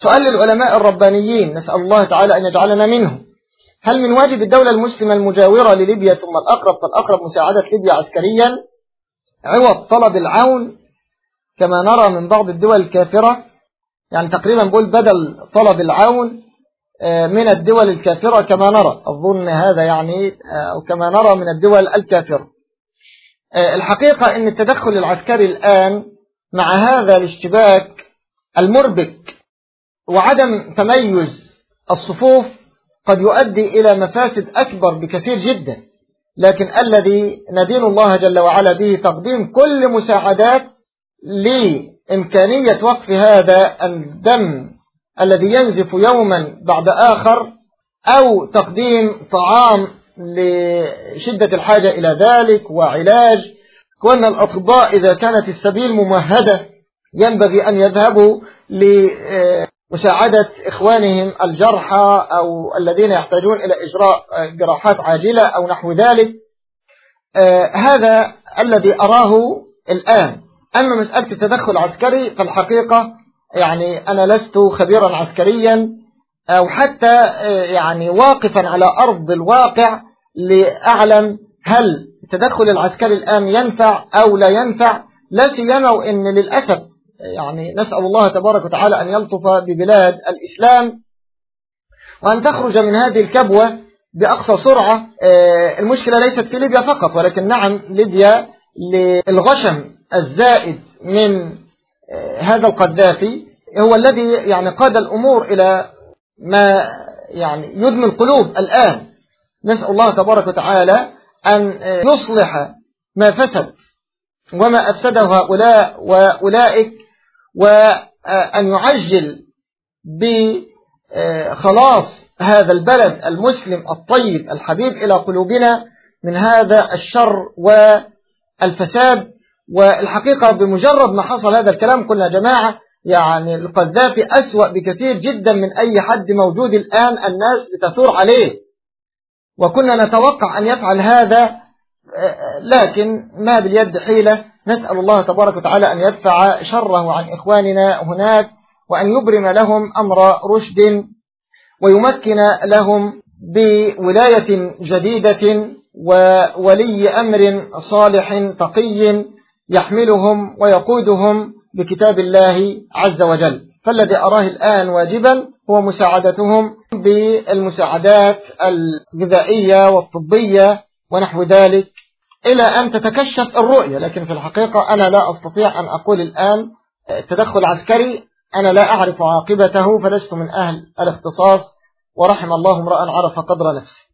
سؤال للعلماء الربانيين، نسأل الله تعالى أن يجعلنا منهم: هل من واجب الدولة المسلمة المجاورة لليبيا ثم الأقرب فالأقرب مساعدة ليبيا عسكريا عوض طلب العون كما نرى من بعض الدول الكافرة؟ يعني تقريبا بقول بدل طلب العون من الدول الكافرة كما نرى، أظن هذا يعني أو كما نرى من الدول الكافرة. الحقيقة أن التدخل العسكري الآن مع هذا الاشتباك المربك وعدم تميز الصفوف قد يؤدي إلى مفاسد أكبر بكثير جدا، لكن الذي ندين الله جل وعلا به تقديم كل مساعدات لإمكانية وقف هذا الدم الذي ينزف يوما بعد آخر، أو تقديم طعام لشدة الحاجة إلى ذلك وعلاج. وأن الأطباء إذا كانت السبيل ممهدة ينبغي أن يذهبوا لمساعدة إخوانهم الجرحى أو الذين يحتاجون إلى إجراء جراحات عاجلة أو نحو ذلك. هذا الذي أراه الآن. أما مسألة التدخل العسكري فالحقيقة يعني أنا لست خبيرا عسكريا أو حتى يعني واقفا على أرض الواقع لأعلم هل التدخل العسكري الآن ينفع أو لا ينفع، لا سيما وإن للأسف يعني نسأل الله تبارك وتعالى أن يلطف ببلاد الإسلام وأن تخرج من هذه الكبوة بأقصى سرعة. المشكلة ليست في ليبيا فقط، ولكن نعم ليبيا للغشم الزائد من هذا القذافي هو الذي يعني قاد الأمور إلى ما يعني يدمي القلوب الآن. نسأل الله تبارك وتعالى أن يصلح ما فسد وما أفسده هؤلاء وأولئك، وأن يعجل بخلاص هذا البلد المسلم الطيب الحبيب إلى قلوبنا من هذا الشر والفساد. والحقيقة بمجرد ما حصل هذا الكلام قلنا جماعة يعني القذافي أسوأ بكثير جدا من أي حد موجود الآن، الناس بتثور عليه، وكنا نتوقع أن يفعل هذا، لكن ما باليد حيلة. نسأل الله تبارك وتعالى أن يدفع شره عن إخواننا هناك، وأن يبرم لهم أمر رشد، ويمكن لهم بولاية جديدة وولي أمر صالح تقي يحملهم ويقودهم بكتاب الله عز وجل. فالذي أراه الآن واجبا هو مساعدتهم بالمساعدات الغذائية والطبية ونحو ذلك إلى أن تتكشف الرؤية. لكن في الحقيقة أنا لا أستطيع أن أقول الآن التدخل عسكري، أنا لا أعرف عاقبته، فلست من أهل الاختصاص، ورحم الله امرأ عرف قدر نفسه.